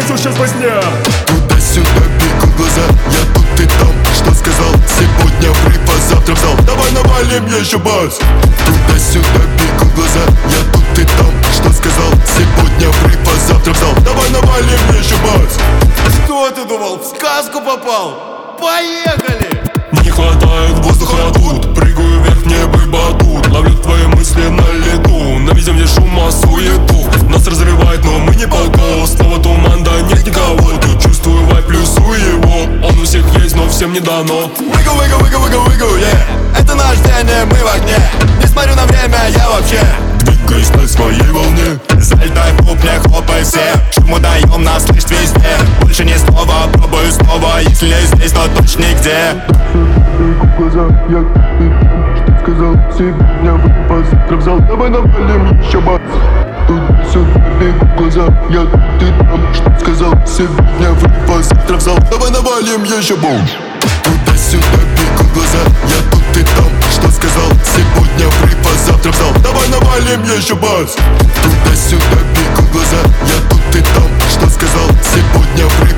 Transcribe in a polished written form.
пойду сейчас возня. Туда-сюда бегут глаза, я тут и там. Что сказал? Сегодня в рип, а завтра в зал. Давай навалим еще бас. Туда-сюда бегут глаза, я тут и там. Что сказал? Сегодня в рип, а завтра в зал. Давай навалим еще бас. Что ты думал, в сказку попал? Поехали! Не хватает воздуха тут. Прыгаю вверх, мне бы батут. Ловлю твои мысли на лету. На везде где шума, суету. Нас разрывает, но мы не полго. Снова туман, да нет никого. Тут чувствую вайп, плюсую его. Он у всех есть, но всем не дано. Выгу, выгу, выгу, выгу, выгу, yeah. Это наш день, и мы в огне. Не смотрю на время, я вообще Двигаюсь на своей волне. залетай в купле, хлопай все. Шуму даем, нас слышь везде. Больше ни слова, пробую снова. Если не здесь, то точно нигде. Глаза, я что сказал? Сегодня в рип, а завтра в зал. Давай навалим еще бас. Туда-сюда бегут глаза, я тут и там. Что сказал? Сегодня в рип, а завтра в зал. Давай навалим еще бум. Туда-сюда бегут глаза, я тут и там. Что сказал? Сегодня в рип, а завтра в зал. Давай навалим еще бас. Туда-сюда бегут глаза, я тут и там. Что сказал? Сегодня в рип.